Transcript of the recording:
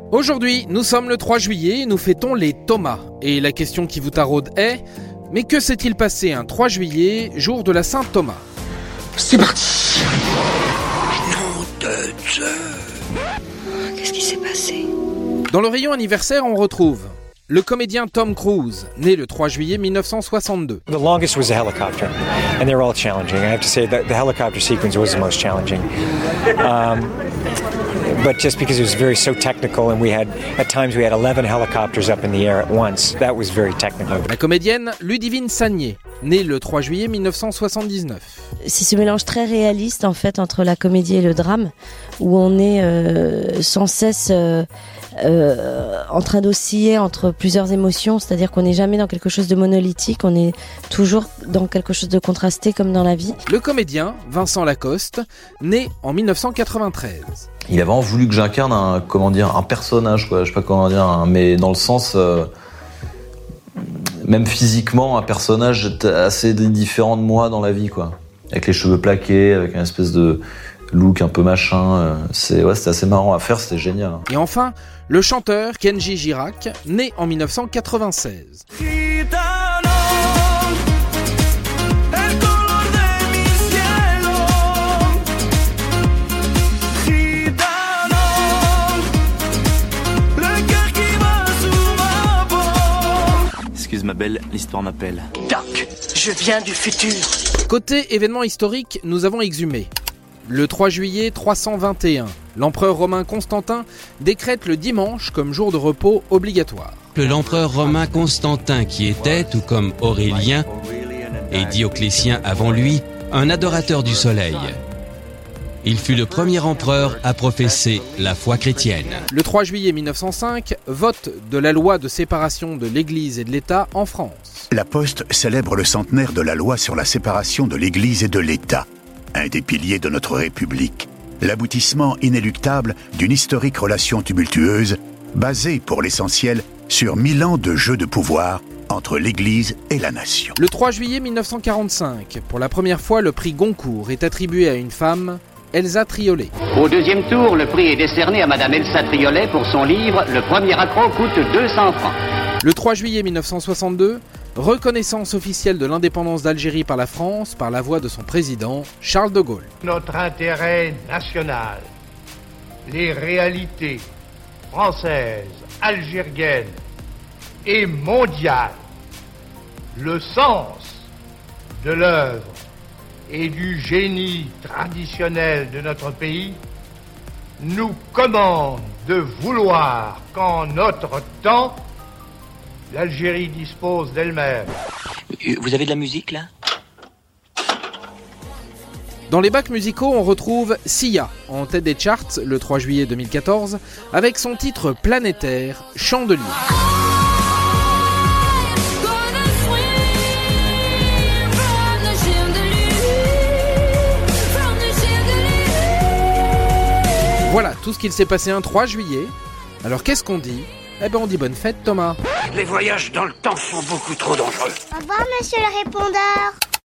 Aujourd'hui, nous sommes le 3 juillet et nous fêtons les Thomas. Et la question qui vous taraude est, mais que s'est-il passé un 3 juillet, jour de la Saint-Thomas ? C'est parti. Nom de Dieu. Qu'est-ce qui s'est passé ? Dans le rayon anniversaire, on retrouve le comédien Tom Cruise, né le 3 juillet 1962. The longest was the helicopter, and they were all challenging. I have to say that the helicopter sequence was the most challenging. But just because it was so technical, and at times we had 11 helicopters up in the air at once, that was very technical. La comédienne Ludivine Sagnier, née le 3 juillet 1979. C'est ce mélange très réaliste en fait entre la comédie et le drame, où on est sans cesse en train d'osciller entre plusieurs émotions, c'est-à-dire qu'on n'est jamais dans quelque chose de monolithique, on est toujours dans quelque chose de contrasté comme dans la vie. Le comédien Vincent Lacoste, né en 1993. Il a vraiment voulu que j'incarne un personnage, quoi. Je sais pas comment dire, mais dans le sens, même physiquement, un personnage assez différent de moi dans la vie, quoi. Avec les cheveux plaqués, avec une espèce de look un peu machin. C'était assez marrant à faire, c'était génial. Et enfin, le chanteur Kenji Girac, né en 1996. Excuse ma belle, l'histoire m'appelle. Doc, je viens du futur. Côté événement historique, nous avons exhumé. Le 3 juillet 321, l'empereur romain Constantin décrète le dimanche comme jour de repos obligatoire. L'empereur romain Constantin qui était, tout comme Aurélien et Dioclétien avant lui, un adorateur du soleil. Il fut le premier empereur à professer la foi chrétienne. Le 3 juillet 1905, vote de la loi de séparation de l'Église et de l'État en France. La Poste célèbre le centenaire de la loi sur la séparation de l'Église et de l'État, un des piliers de notre République. L'aboutissement inéluctable d'une historique relation tumultueuse, basée pour l'essentiel sur 1000 ans de jeu de pouvoir entre l'Église et la nation. Le 3 juillet 1945, pour la première fois, le prix Goncourt est attribué à une femme, Elsa Triolet. Au deuxième tour, le prix est décerné à Madame Elsa Triolet pour son livre « Le premier accro coûte 200 francs ». Le 3 juillet 1962, reconnaissance officielle de l'indépendance d'Algérie par la France par la voix de son président, Charles de Gaulle. Notre intérêt national, les réalités françaises, algériennes et mondiales, le sens de l'œuvre et du génie traditionnel de notre pays nous commandent de vouloir qu'en notre temps, l'Algérie dispose d'elle-même. Vous avez de la musique là ? Dans les bacs musicaux, on retrouve Sia, en tête des charts le 3 juillet 2014, avec son titre planétaire, Chandelier. Voilà tout ce qu'il s'est passé un 3 juillet. Alors qu'est-ce qu'on dit ? On dit bonne fête, Thomas. Les voyages dans le temps sont beaucoup trop dangereux. Au revoir, monsieur le répondeur.